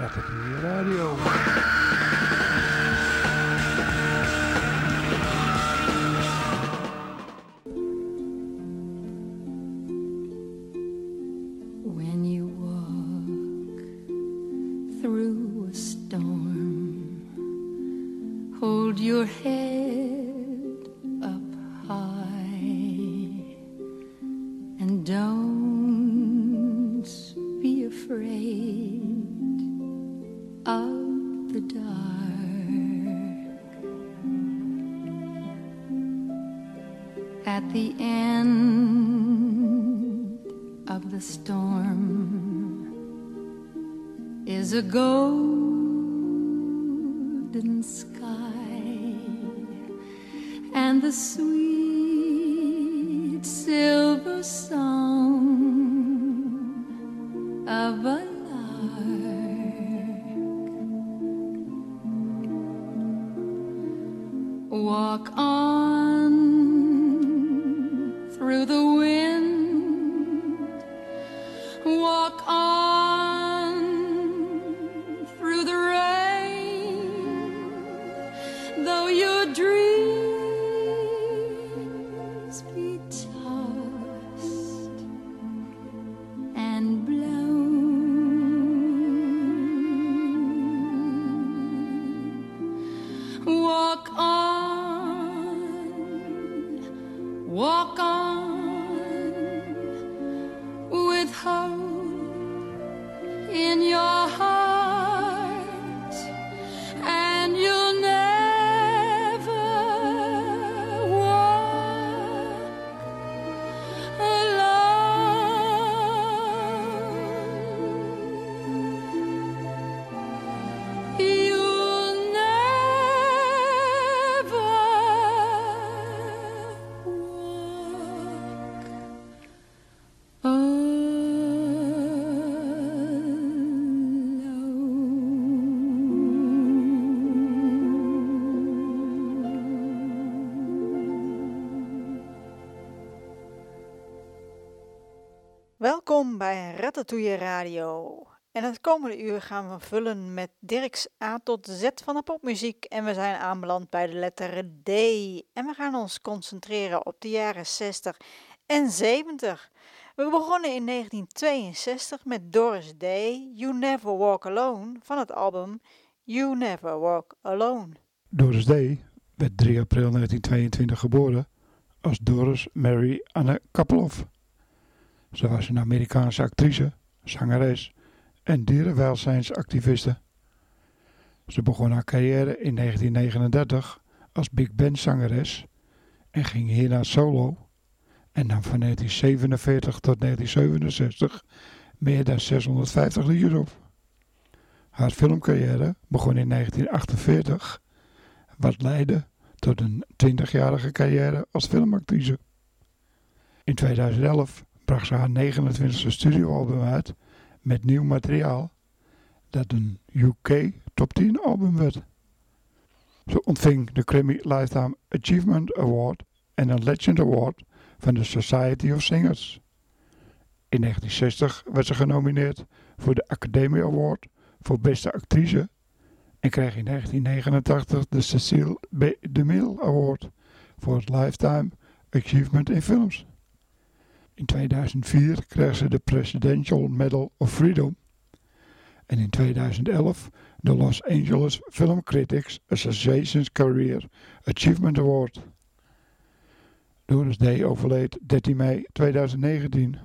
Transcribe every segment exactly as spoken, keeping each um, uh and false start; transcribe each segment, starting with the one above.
Ratatouille Radio. When you walk through a storm, hold your head up high and don't be afraid of the dark. At the end of the storm is a golden sky and the sweet silver song of a walk on through the wind, walk on through the rain, though your dreams be tossed and blown. Walk on. Walk on with hope in your heart, and you'll never walk alone. You'll never Welkom bij Ratatouille Radio. En het komende uur gaan we vullen met Dirks A tot Z van de popmuziek. En we zijn aanbeland bij de letter D. En we gaan ons concentreren op de jaren zestig en zeventig. We begonnen in negentien tweeënzestig met Doris Day, You Never Walk Alone, van het album You Never Walk Alone. Doris Day werd drie april negentien tweeëntwintig geboren als Doris Mary Anne Kapeloff. Ze was een Amerikaanse actrice, zangeres en dierenwelzijnsactiviste. Ze begon haar carrière in negentien negenendertig als big band zangeres en ging hierna solo en nam van negentien zevenenveertig tot negentien zevenenzestig meer dan zeshonderdvijftig liedjes op. Haar filmcarrière begon in negentien achtenveertig, wat leidde tot een twintigjarige carrière als filmactrice. In tweeduizend elf bracht ze haar negenentwintigste studioalbum uit met nieuw materiaal dat een U K top tien album werd. Ze ontving de Grammy Lifetime Achievement Award en een Legend Award van de Society of Singers. In negentien zestig werd ze genomineerd voor de Academy Award voor beste actrice en kreeg in negentien negenentachtig de Cecil B. DeMille Award voor het Lifetime Achievement in Films. In tweeduizend vier kreeg ze de Presidential Medal of Freedom en in tweeduizend elf de Los Angeles Film Critics Association's Career Achievement Award. Doris Day overleed dertien mei tweeduizend negentien.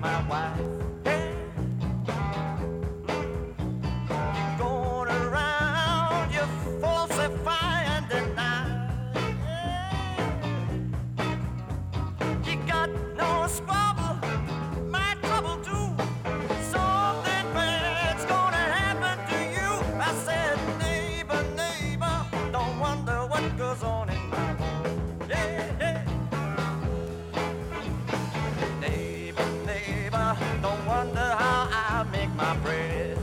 my wife. Hey. You're going around, you falsify and deny. Hey. You got no squabble, my trouble too. Something bad's gonna happen to you. I said, neighbor, neighbor, don't wonder what goes on in my home. Yeah, yeah. Neighbor, neighbor, don't wonder how I make my bread.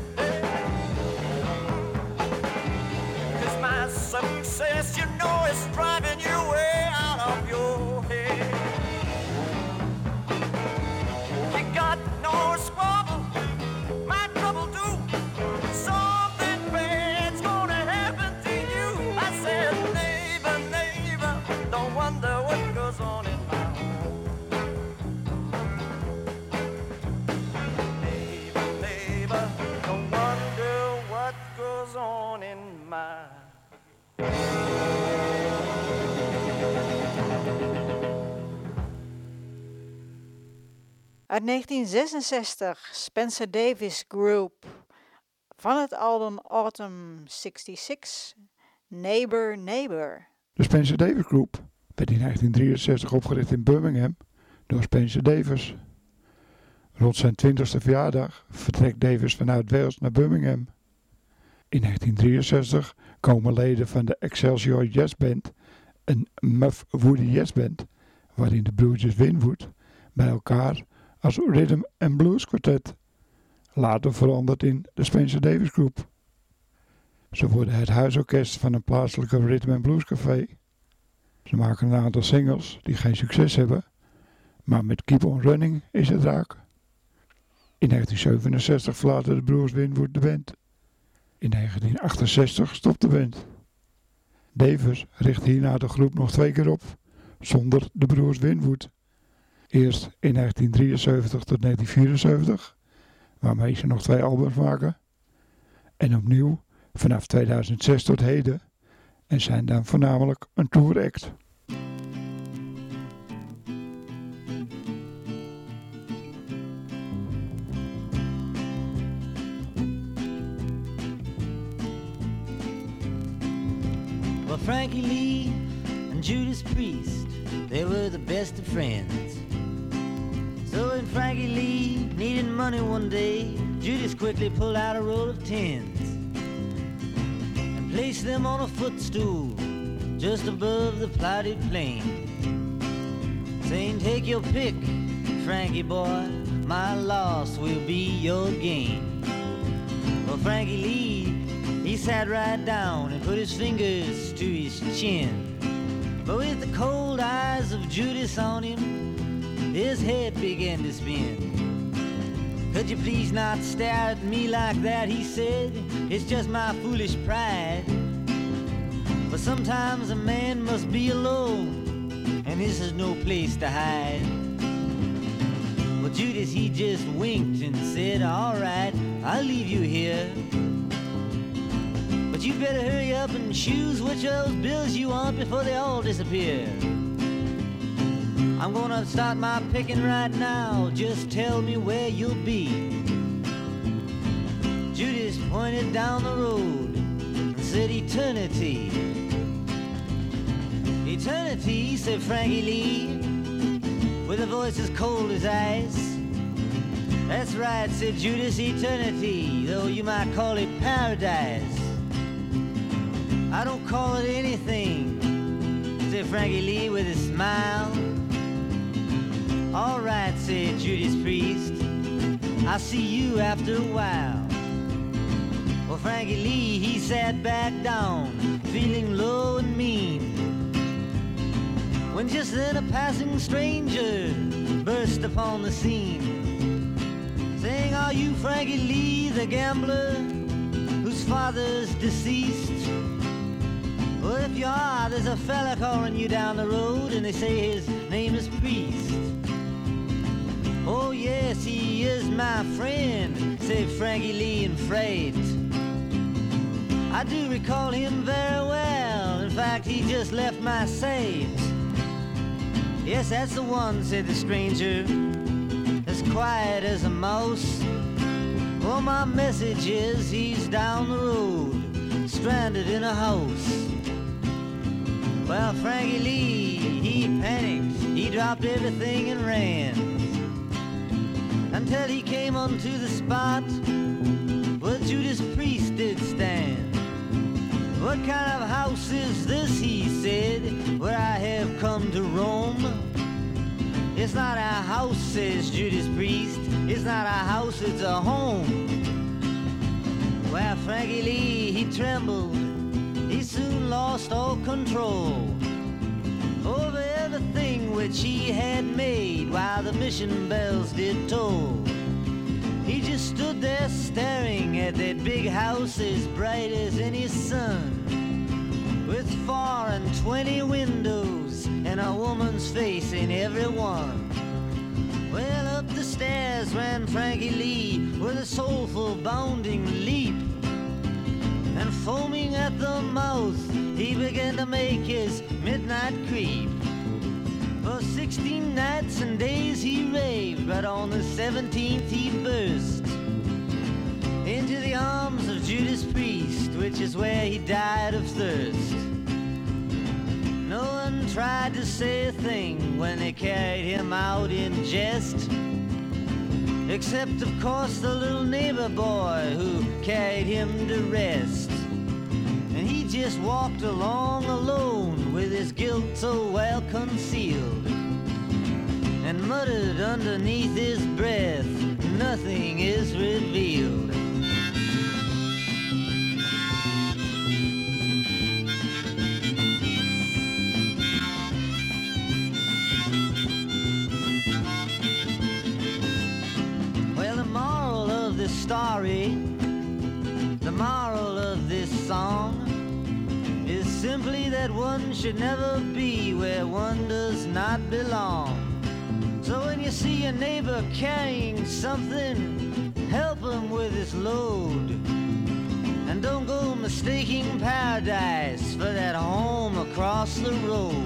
Cause my success, you know, is driving you way out of your head. You got no squabble, my trouble too. Something bad's gonna happen to you. I said, neighbor, neighbor, don't wonder what goes on in my home. Neighbor, neighbor, don't wonder what goes on in my Uit negentien zesenzestig, Spencer Davis Group. Van het album Autumn zesenzestig, Neighbor, Neighbor. De Spencer Davis Group werd in negentien drieënzestig opgericht in Birmingham door Spencer Davis. Rond zijn twintigste verjaardag vertrekt Davis vanuit Wales naar Birmingham. In negentien drieënzestig komen leden van de Excelsior Jazz Band, een Muff Woody Jazz Band, waarin de broertjes Winwood bij elkaar als Rhythm and Blues Quartet, later veranderd in de Spencer Davis Group. Ze worden het huisorkest van een plaatselijke Rhythm and Blues café. Ze maken een aantal singles die geen succes hebben, maar met Keep On Running is het raak. In negentien zevenenzestig verlaten de broers Winwood de band. In negentien achtenzestig stopt de band. Davis richt hierna de groep nog twee keer op, zonder de broers Winwood. Eerst in negentien drieënzeventig tot negentien vierenzeventig, waarmee ze nog twee albums maken. En opnieuw vanaf tweeduizend zes tot heden en zijn dan voornamelijk een tour act. Well, Frankie Lee and Judas Priest, they were the best of friends. So when Frankie Lee needed money one day, Judas quickly pulled out a roll of tens and placed them on a footstool just above the plotted plain, saying, take your pick, Frankie boy, my loss will be your gain. Well, Frankie Lee, he sat right down and put his fingers to his chin, but with the cold eyes of Judas on him, his head began to spin. Could you please not stare at me like that, he said, it's just my foolish pride. But sometimes a man must be alone, and this is no place to hide. Well, Judas, he just winked and said, all right, I'll leave you here, but you better hurry up and choose which of those bills you want before they all disappear. I'm gonna start my picking right now, just tell me where you'll be. Judas pointed down the road and said, eternity. Eternity, said Frankie Lee, with a voice as cold as ice. That's right, said Judas, eternity, though you might call it paradise. I don't call it anything, said Frankie Lee with a smile. All right, said Judas Priest, I'll see you after a while. Well, Frankie Lee, he sat back down, feeling low and mean, when just then a passing stranger burst upon the scene, saying, are you Frankie Lee, the gambler, whose father's deceased? Well, if you are, there's a fella calling you down the road, and they say his name is Priest. Oh yes, he is my friend, said Frankie Lee in fright. I do recall him very well, in fact he just left my sight. Yes, that's the one, said the stranger. as quiet as a mouse. Well, my message is he's down the road, stranded in a house. Well, Frankie Lee, he panicked, he dropped everything and ran, until he came onto the spot where Judas Priest did stand. What kind of house is this, he said, where I have come to roam? It's not a house, says Judas Priest, it's not a house, it's a home. Well, Frankie Lee, he trembled, he soon lost all control over everything which he had made while the mission bells did toll. He just stood there staring at that big house as bright as any sun, with four and twenty windows and a woman's face in every one. Well, up the stairs ran Frankie Lee with a soulful bounding leap, and foaming at the mouth he began to make his midnight creep. For sixteen nights and days he raved, but on the seventeenth he burst into the arms of Judas Priest, which is where he died of thirst. No one tried to say a thing when they carried him out in jest, except of course the little neighbor boy who carried him to rest. And he just walked along alone with his guilt so well concealed, and muttered underneath his breath, nothing is revealed. Well, the moral of this story, the moral of this song, is simply that one should never be where one does not belong. So when you see your neighbor carrying something, help him with his load, and don't go mistaking paradise for that home across the road.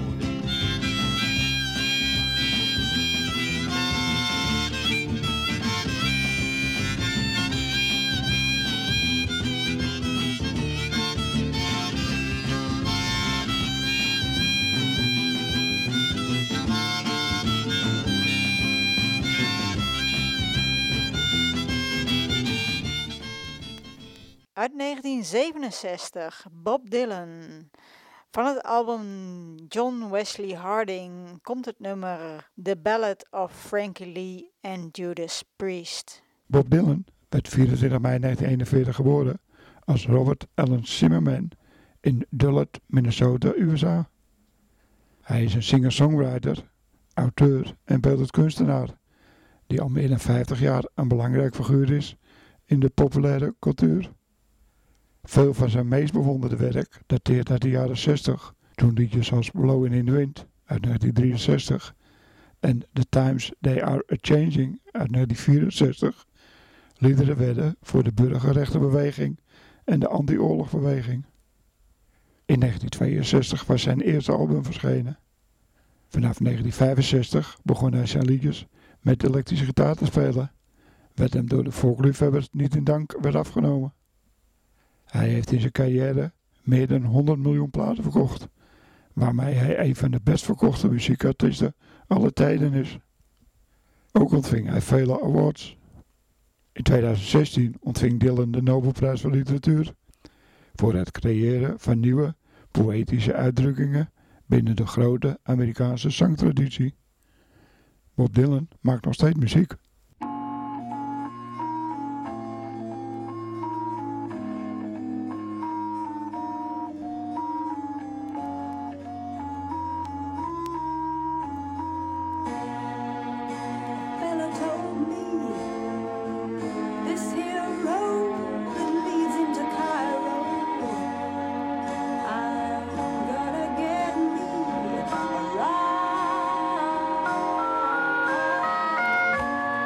Uit negentien zevenenzestig, Bob Dylan. Van het album John Wesley Harding komt het nummer The Ballad of Frankie Lee and Judas Priest. Bob Dylan werd vierentwintig mei negentien eenenveertig geboren als Robert Allen Zimmerman in Duluth, Minnesota, U S A. Hij is een singer-songwriter, auteur en beeldend kunstenaar die al meer dan vijftig jaar een belangrijk figuur is in de populaire cultuur. Veel van zijn meest bewonderde werk dateert uit de jaren zestig, toen liedjes als Blowin' in the Wind uit negentien drieënzestig en The Times They Are A-Changing uit negentien vierenzestig liederen werden voor de burgerrechtenbeweging en de anti-oorlogbeweging. In negentien tweeënzestig was zijn eerste album verschenen. Vanaf negentien vijfenzestig begon hij zijn liedjes met elektrische gitaar te spelen, wat hem door de volkliefhebbers niet in dank werd afgenomen. Hij heeft in zijn carrière meer dan honderd miljoen platen verkocht, waarmee hij een van de best verkochte muziekartiesten aller tijden is. Ook ontving hij vele awards. In tweeduizend zestien ontving Dylan de Nobelprijs voor literatuur voor het creëren van nieuwe poëtische uitdrukkingen binnen de grote Amerikaanse zangtraditie. Bob Dylan maakt nog steeds muziek. Fella told me this here road that leads into Cairo, I'm gonna get me a ride.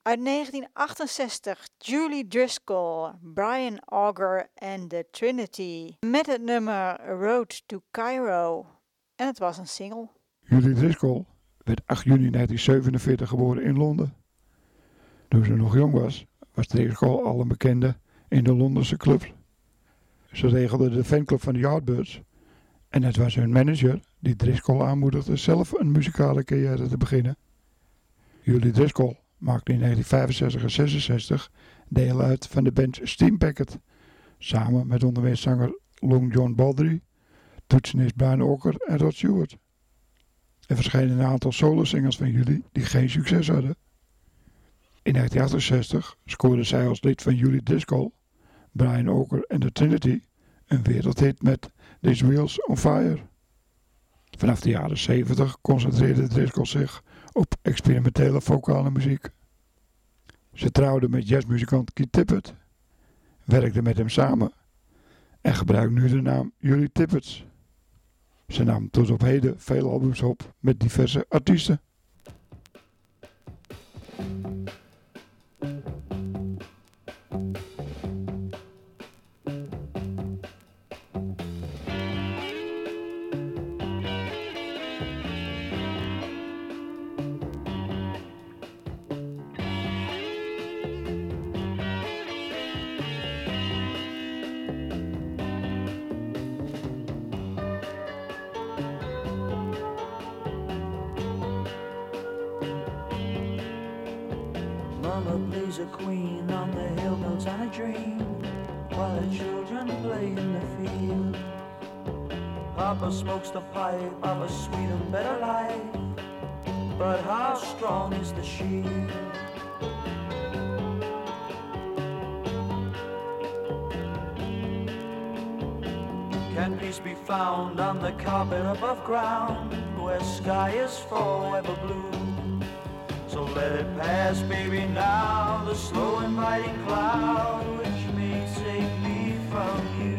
Uit negentien achtenzestig Julie Driscoll, Brian Auger en The Trinity met het nummer Road to Cairo. En het was een single. Julie Driscoll werd acht juni negentien zevenenveertig geboren in Londen. Toen ze nog jong was, was Driscoll al een bekende in de Londense clubs. Ze regelde de fanclub van de Yardbirds en het was hun manager die Driscoll aanmoedigde zelf een muzikale carrière te beginnen. Julie Driscoll maakte in negentien vijfenzestig en zesenzestig deel uit van de band Steam Packet, samen met onder meer zanger Long John Baldry, toetsenist Brian Auger en Rod Stewart. Er verschenen een aantal solosingles van Julie die geen succes hadden. In negentien achtenzestig scoorde zij als lid van Julie Driscoll, Brian Auger en The Trinity een wereldhit met These Wheels on Fire. Vanaf de jaren zeventig concentreerde Driscoll zich op experimentele vocale muziek. Ze trouwde met jazzmuzikant Keith Tippett, werkte met hem samen en gebruikt nu de naam Julie Tippett. Ze nam tot op heden veel albums op met diverse artiesten. Mama plays a queen on the hill, built on a dream, while the children play in the field. Papa smokes the pipe of a sweet and better life, but how strong is the shield? Can peace be found on the carpet above ground, where sky is forever blue? So let it pass, baby, now, the slow inviting cloud which may take me from you.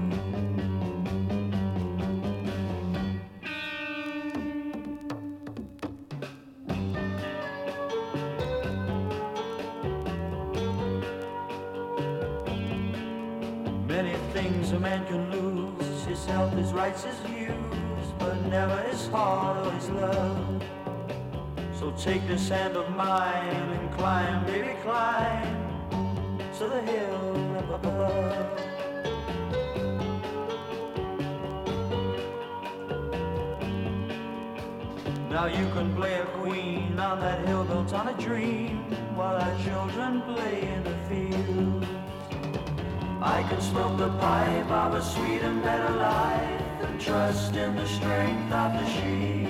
Many things a man can lose, his health, his rights, his views, but never his heart or his love. So take this hand of mine and climb, baby, climb to the hill up above. Now you can play a queen on that hill built on a dream, while our children play in the field. I can smoke the pipe of a sweet and better life and trust in the strength of the sheep.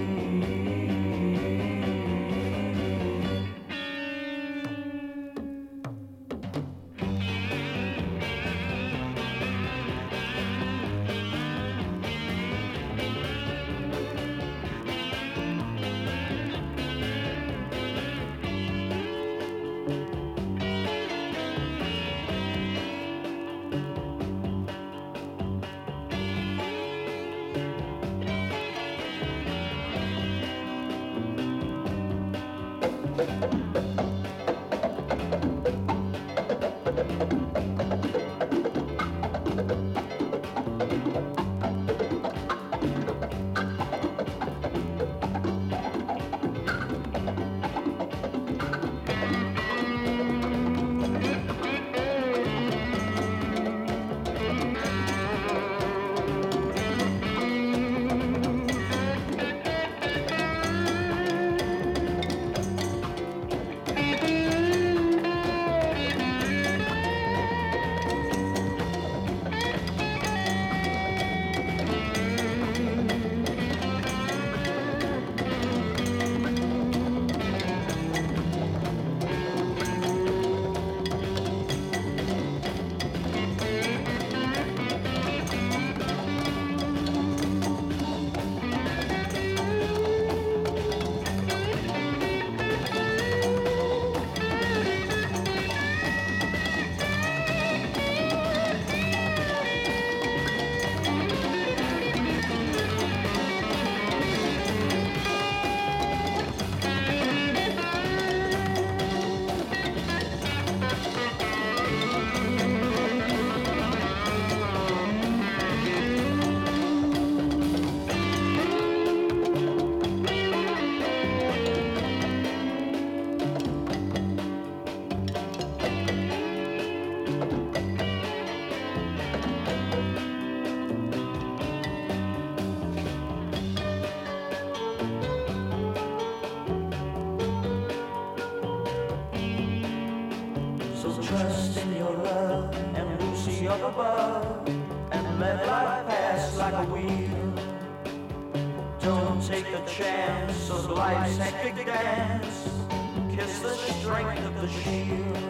up above and let life pass like a wheel. Don't take the chance of life's hectic dance. Kiss the strength of the shield.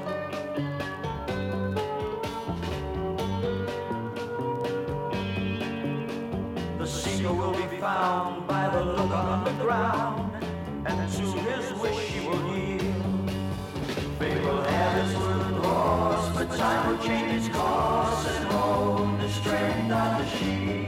The seeker will be found by the look underground, and to his wish he will yield. Fate will have its wooden horse, but time will change its course and hold the strength of the shield.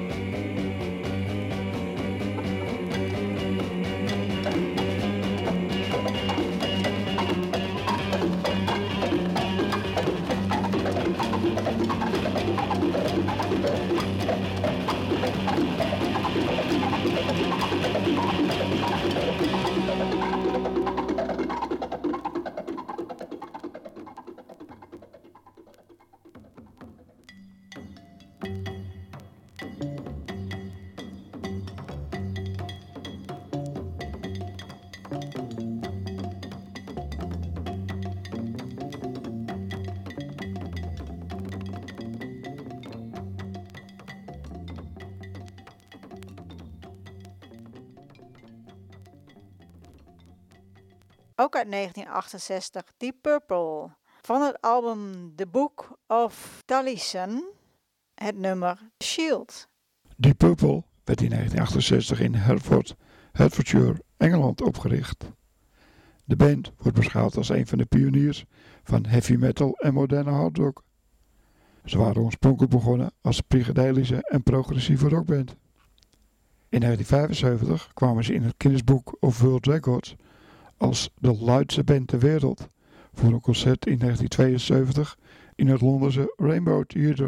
Ook uit negentien achtenzestig, Deep Purple. Van het album The Book of Taliesin, het nummer Shield. Deep Purple werd in negentien achtenzestig in Hertford, Hertfordshire, Engeland opgericht. De band wordt beschouwd als een van de pioniers van heavy metal en moderne hard rock. Ze waren oorspronkelijk begonnen als psychedelische en progressieve rockband. In negentien vijfenzeventig kwamen ze in het Guinness Book of World Records als de luidste band ter wereld voor een concert in negentien tweeënzeventig in het Londense Rainbow Theatre.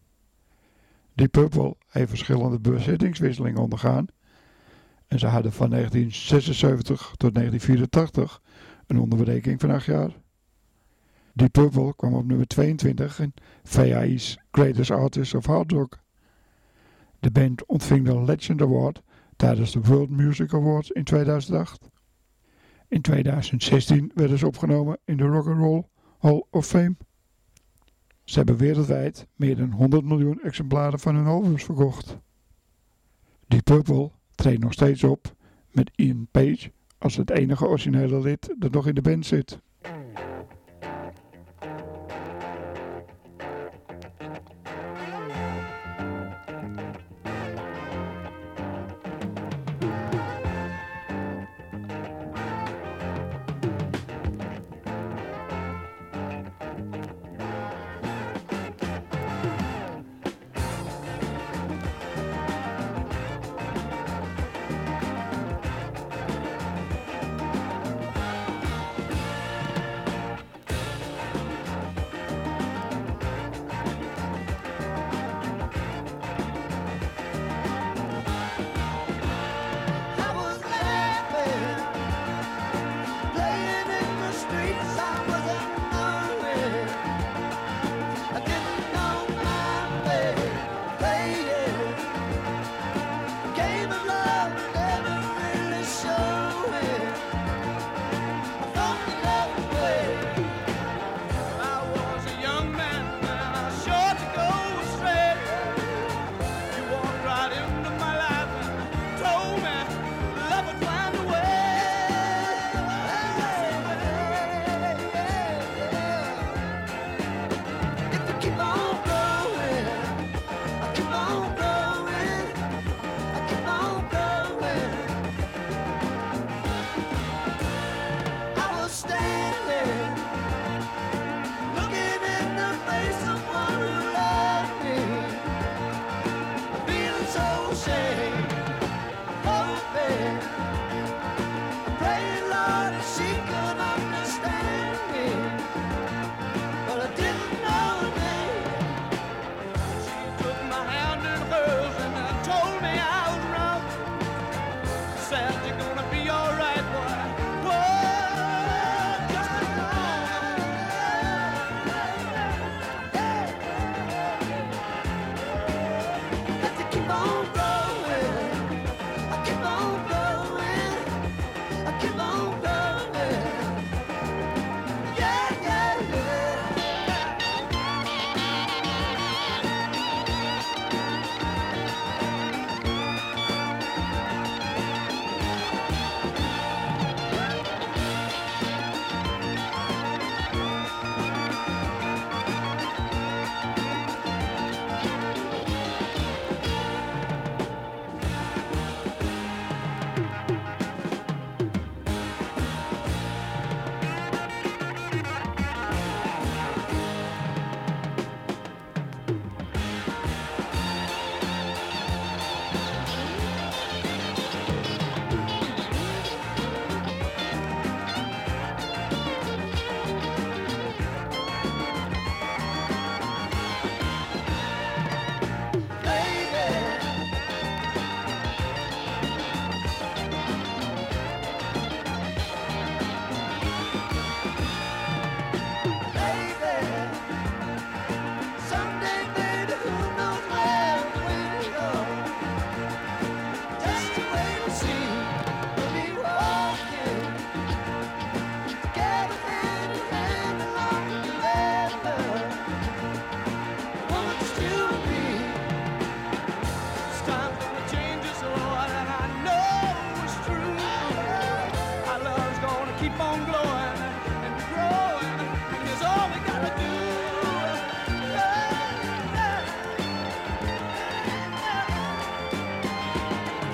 Deep Purple heeft verschillende bezettingswisselingen ondergaan en ze hadden van negentien zesenzeventig tot negentien vierentachtig een onderbreking van acht jaar. Deep Purple kwam op nummer tweeëntwintig in V A I's Greatest Artists of Hard Rock. De band ontving de Legend Award tijdens de World Music Awards in tweeduizend acht. In tweeduizend zestien werden ze opgenomen in de Rock and Roll Hall of Fame. Ze hebben wereldwijd meer dan honderd miljoen exemplaren van hun albums verkocht. Deep Purple treedt nog steeds op met Ian Page als het enige originele lid dat nog in de band zit.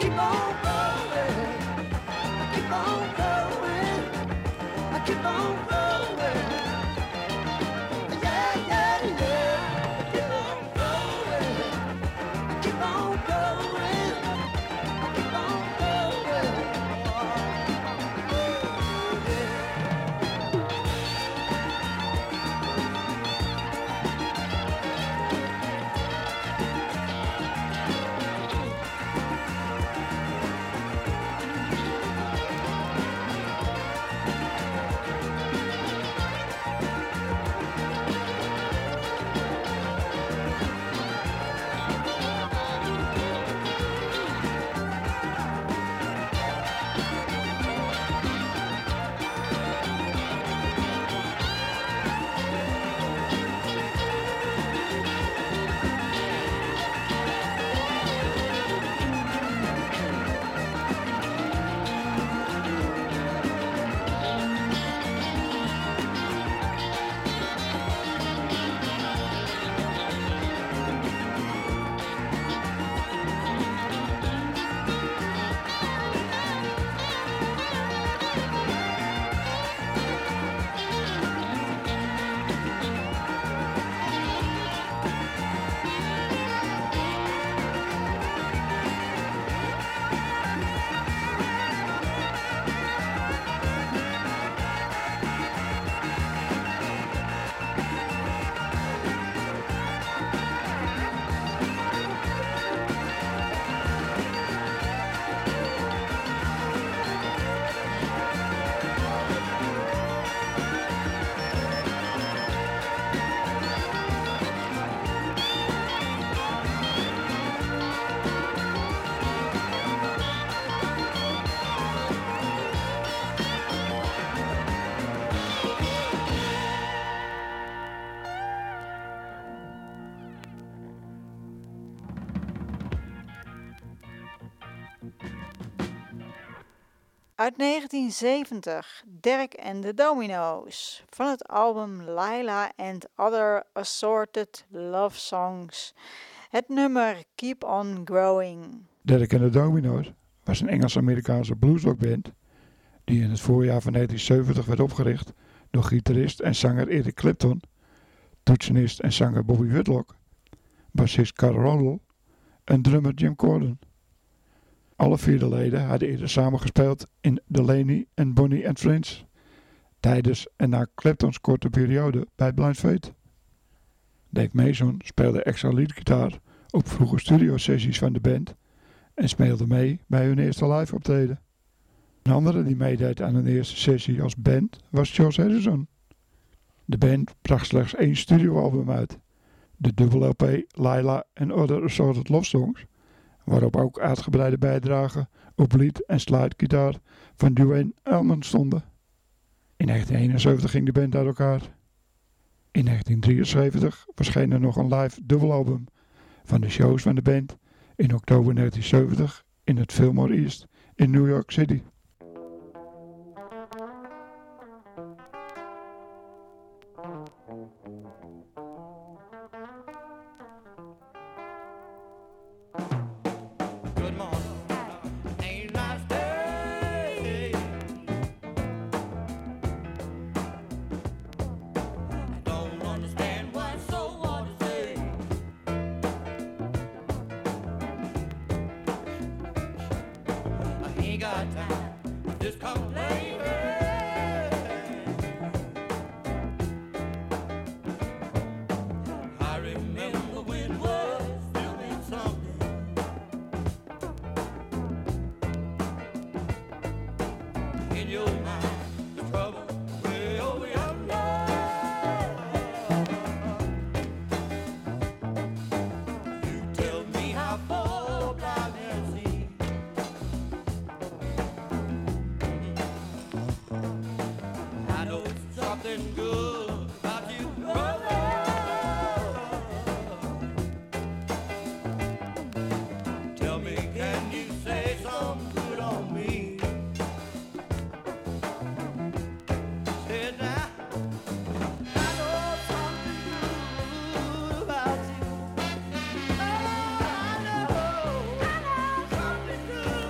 keep on going. I keep on going. I keep on going. Yeah, yeah, yeah. I keep on going. I keep on going. I keep on going. Oh, yeah. Uit negentien zeventig, Derek and the Dominoes, van het album Lila and Other Assorted Love Songs. Het nummer Keep On Growing. Derek and the Dominoes was een Engels-Amerikaanse bluesrockband die in het voorjaar van negentien zeventig werd opgericht door gitarist en zanger Eric Clapton, toetsenist en zanger Bobby Whitlock, bassist Carl Rodell en drummer Jim Corden. Alle vier de leden hadden eerder samengespeeld in Delaney and Bonnie and Friends, tijdens en na Claptons korte periode bij Blind Faith. Dave Mason speelde extra leadgitaar op vroege studiosessies van de band en speelde mee bij hun eerste live optreden. Een andere die meedeed aan hun eerste sessie als band was George Harrison. De band bracht slechts één studioalbum uit, de dubbel L P Lila and Other Assorted Love Songs, waarop ook uitgebreide bijdragen op lead en slidegitaar van Duane Allman stonden. In negentien eenenzeventig ging de band uit elkaar. In negentien drieënzeventig verscheen er nog een live dubbelalbum van de shows van de band in oktober negentien zeventig in het Fillmore East in New York City. Good morning. Ain't nice day. I don't understand why it's so hard to say. I ain't got time to just complain. I remember when words still meant something. In your mind, the trouble way over yonder. You tell me how far blind can see. I know something good about you, brother. Tell me, can you say something good on me? Said now, I know something good about you. Oh, I know, I know something good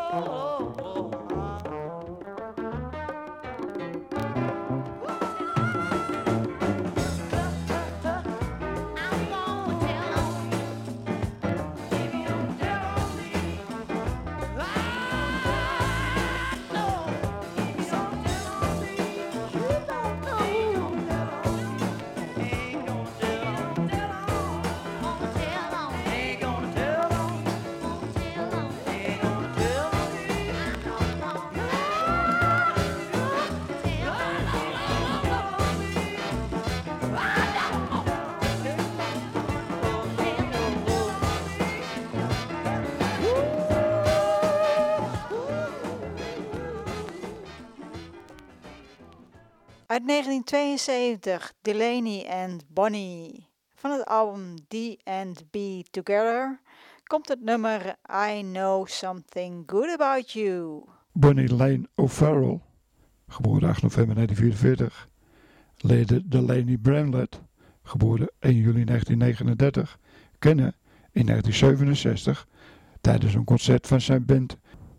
Uit negentien tweeënzeventig, Delaney and Bonnie. Van het album D and B Together komt het nummer I Know Something Good About You. Bonnie Lane O'Farrell, geboren acht november negentien vierenveertig. Lede Delaney Bramlett, geboren één juli negentien negenendertig. Kennen in negentien zevenenzestig tijdens een concert van zijn band.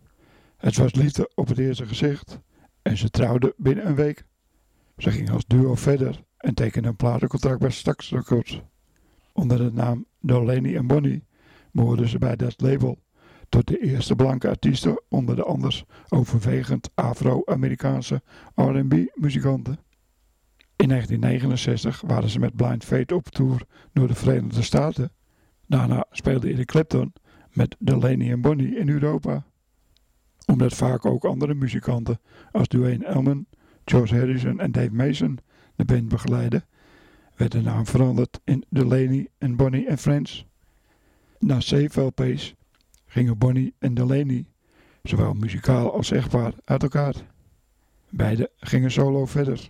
Het was liefde op het eerste gezicht en ze trouwden binnen een week. Ze gingen als duo verder en tekenden een platencontract bij Stax Records. Onder de naam Delaney and Bonnie behoorden ze bij dat label tot de eerste blanke artiesten onder de anders overwegend Afro-Amerikaanse R en B muzikanten. In negentien negenenzestig waren ze met Blind Faith op tour door de Verenigde Staten. Daarna speelde Eric Clapton met Delaney and Bonnie in Europa. Omdat vaak ook andere muzikanten als Duane Allman, George Harrison en Dave Mason de band begeleiden, werd de naam veranderd in Delaney and Bonnie and Friends. Na zeven L P's gingen Bonnie en Delaney, zowel muzikaal als echtpaar, uit elkaar. Beiden gingen solo verder.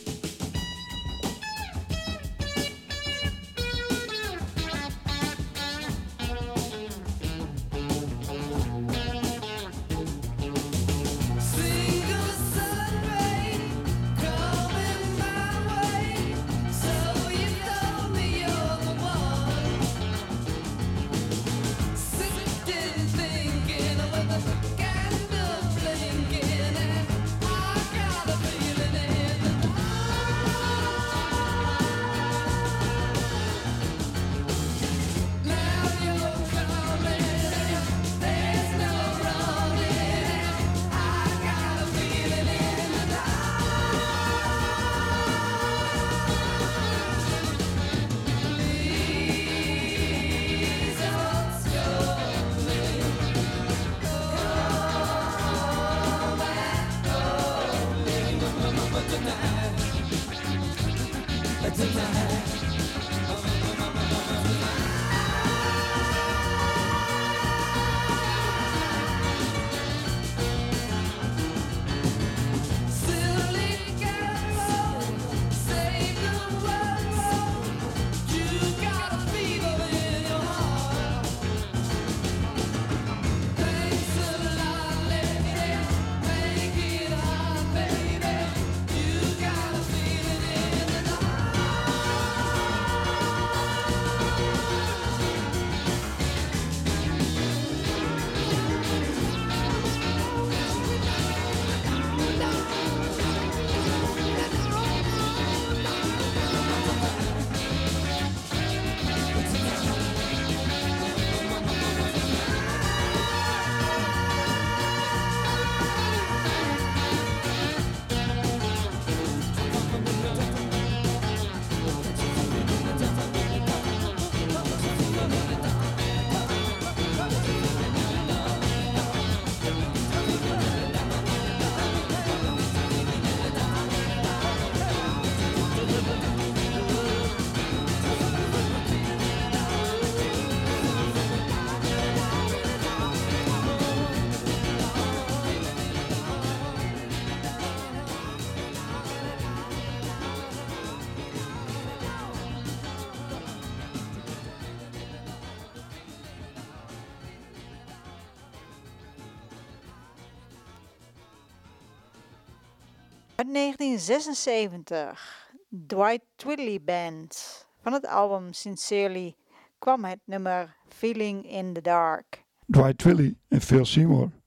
Uit negentien zesenzeventig, Dwight Twilley Band. Van het album Sincerely kwam het nummer Feeling in the Dark. Dwight Twilley en Phil Seymour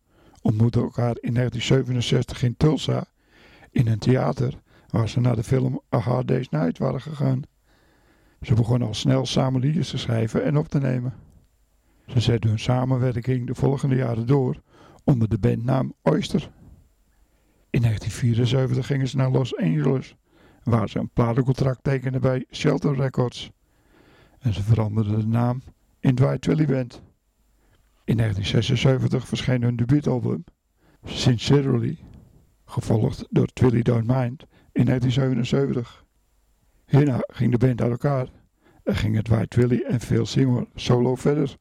ontmoetten elkaar in negentien zevenenzestig in Tulsa in een theater waar ze naar de film A Hard Day's Night waren gegaan. Ze begonnen al snel samen liedjes te schrijven en op te nemen. Ze zetten hun samenwerking de volgende jaren door onder de bandnaam Oyster. In negentien vierenzeventig gingen ze naar Los Angeles, waar ze een platencontract tekenden bij Shelter Records. En ze veranderden de naam in Dwight Twilley Band. In negentien zesenzeventig verscheen hun debuutalbum, Sincerely, gevolgd door Twilley Don't Mind in negentien zevenenzeventig. Hierna ging de band uit elkaar en gingen Dwight Twilley en Phil Seymour solo verder.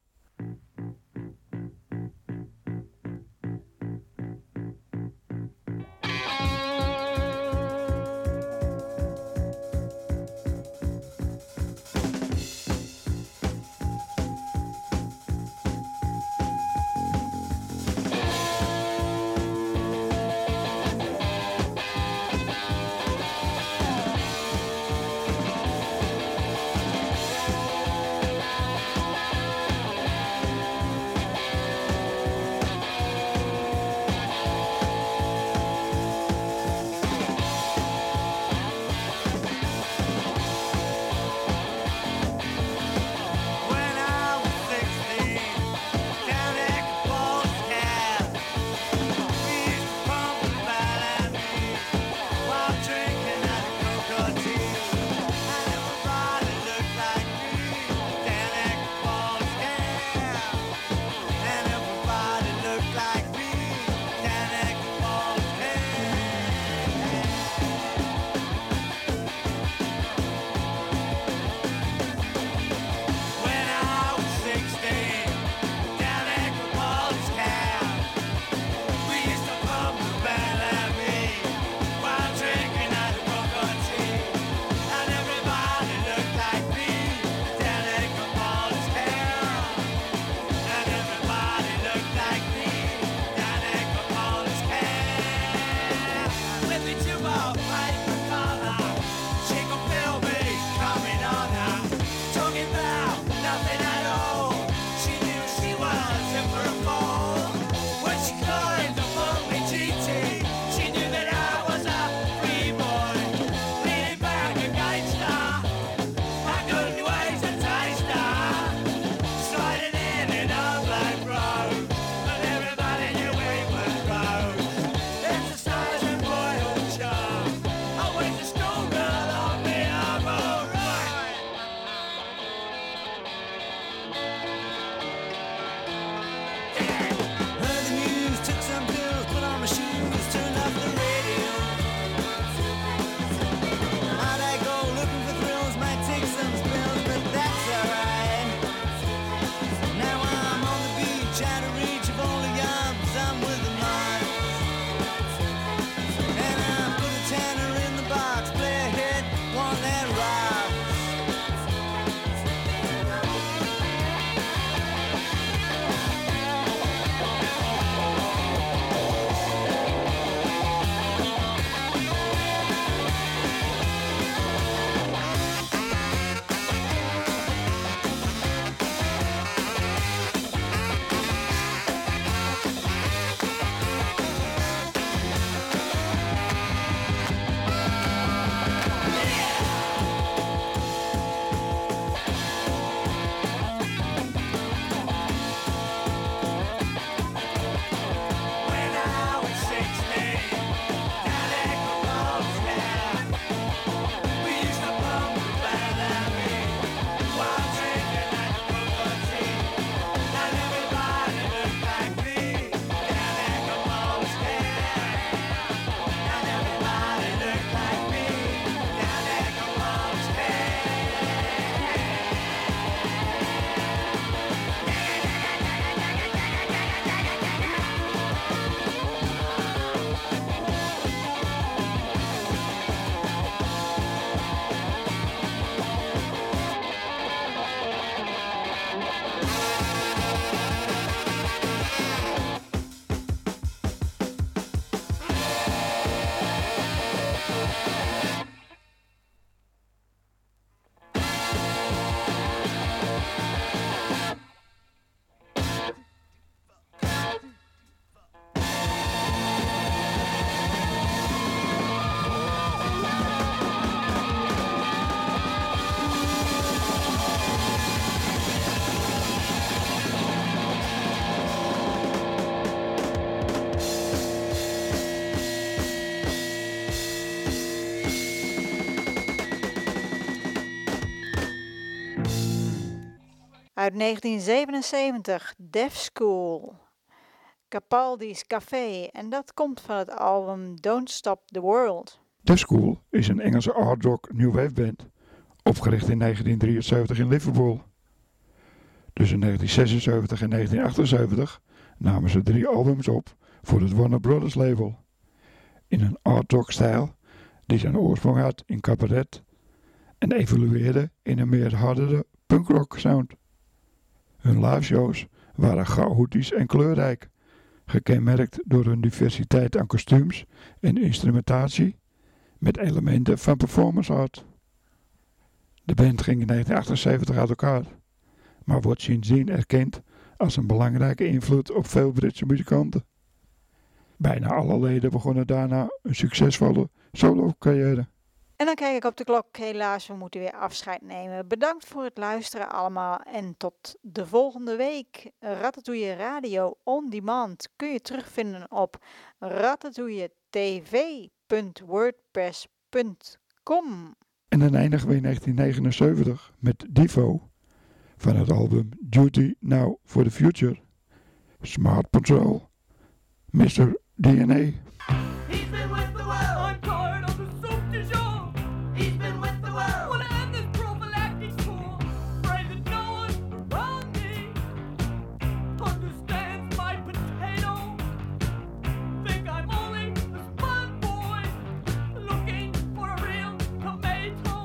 Uit negentien zevenenzeventig, Def School, Capaldi's Café, en dat komt van het album Don't Stop the World. Def School is een Engelse hard rock new wave band, opgericht in negentien drieënzeventig in Liverpool. Tussen negentien zesenzeventig en negentien achtenzeventig namen ze drie albums op voor het Warner Brothers label, in een hard rock stijl die zijn oorsprong had in cabaret en evolueerde in een meer hardere punkrock sound. Hun liveshows waren chaotisch en kleurrijk, gekenmerkt door hun diversiteit aan kostuums en instrumentatie met elementen van performance art. De band ging in negentien achtenzeventig uit elkaar, maar wordt sindsdien erkend als een belangrijke invloed op veel Britse muzikanten. Bijna alle leden begonnen daarna een succesvolle solo-carrière. En dan kijk ik op de klok, helaas, we moeten weer afscheid nemen. Bedankt voor het luisteren allemaal en tot de volgende week. Ratatouille Radio On Demand kun je terugvinden op ratatouille t v punt wordpress punt com. En dan eindigen we in negentien negenenzeventig met Devo van het album Duty Now for the Future, Smart Patrol, mister D N A. He's been with the world. I'm tired of the soup du jour. He's been with the world. Wanna end this prophylactic tour. Afraid that no one around me understands my potato. Think I'm only a smart boy looking for a real tomato.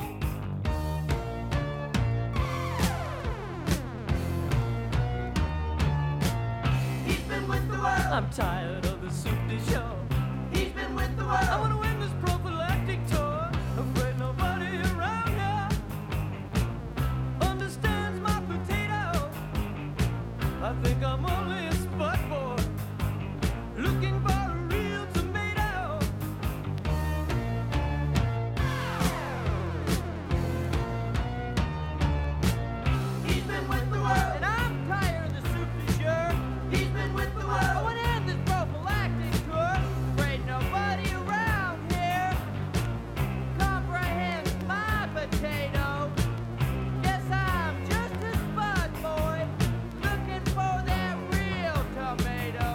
He's been with the world. I'm tired of the soup du jour. He's been with the world. I wanna win this prophylactic tour. Afraid nobody around here understands my potato. I think I'm only a spot boy looking for a real tomato. He's been with the world. And I'm tired of the soup du jour. He's been with the world. I wanna end this prophylactic tour. Afraid nobody around here comprehends my potato. Guess I'm just a spud boy looking for that real tomato.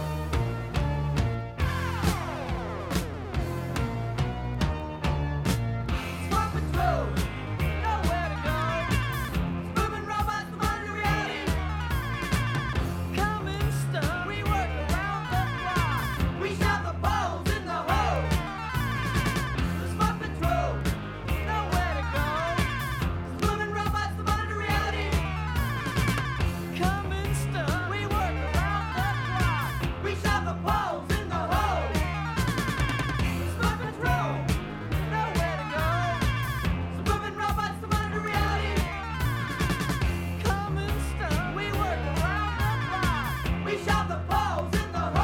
Swamp Patrol, nowhere to go. Moving robots from under reality. Coming stuck, we work around the clock. We shove the balls in the hole. The Smart Patrol, nowhere to go. Moving robots from under reality. Coming stuck, we work around the clock. We shove the balls in the hole. The Smart Patrol, nowhere to go. Moving robots from under reality. Coming stuck, we work around the clock. We shove the balls in the hole.